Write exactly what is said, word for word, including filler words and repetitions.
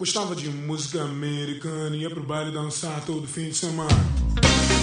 Gostava de música americana, ia pro baile dançar todo fim de semana.